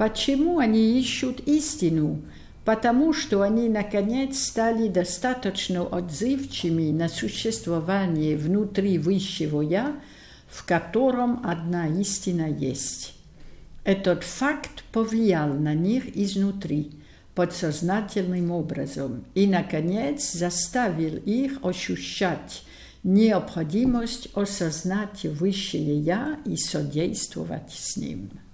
Почему они ищут истину? Потому что они, наконец, стали достаточно отзывчивыми на существование внутри высшего «я», в котором одна истина есть. Этот факт повлиял на них изнутри, подсознательным образом, и, наконец, заставил их ощущать необходимость осознать высшее «я» и содействовать с ним.